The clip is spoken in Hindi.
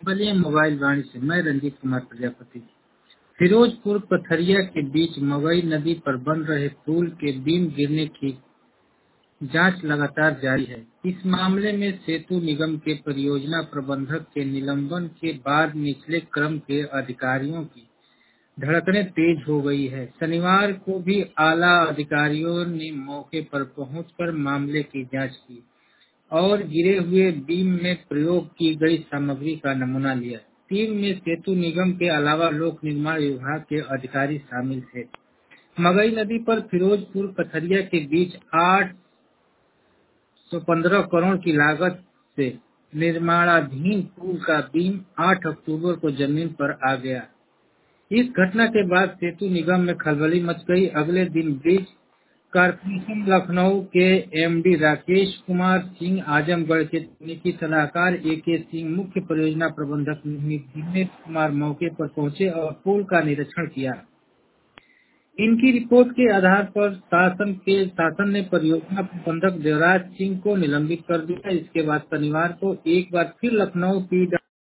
बलिए मोबाइल वाणी से मैं रंजीत कुमार प्रजापति। फिरोजपुर पथरिया के बीच मवई नदी पर बन रहे पुल के बीम गिरने की जांच लगातार जारी है। इस मामले में सेतु निगम के परियोजना प्रबंधक के निलंबन के बाद निचले क्रम के अधिकारियों की धड़कनें तेज हो गई है। शनिवार को भी आला अधिकारियों ने मौके पर पहुंचकर मामले की जांच की और गिरे हुए बीम में प्रयोग की गई सामग्री का नमूना लिया। टीम में सेतु निगम के अलावा लोक निर्माण विभाग के अधिकारी शामिल थे। मगई नदी पर फिरोजपुर पथरिया के बीच 815 करोड़ की लागत से निर्माणाधीन पुल का बीम 8 अक्टूबर को जमीन पर आ गया। इस घटना के बाद सेतु निगम में खलबली मच गई। अगले दिन ब्रिज कॉर्पोरेशन लखनऊ के एमडी राकेश कुमार सिंह, आजमगढ़ के तकनीकी सलाहकार एके सिंह, मुख्य परियोजना प्रबंधक दिनेश कुमार मौके पर पहुंचे और पुल का निरीक्षण किया। इनकी रिपोर्ट के आधार पर शासन ने परियोजना प्रबंधक देवराज सिंह को निलंबित कर दिया। इसके बाद शनिवार को एक बार फिर लखनऊ पी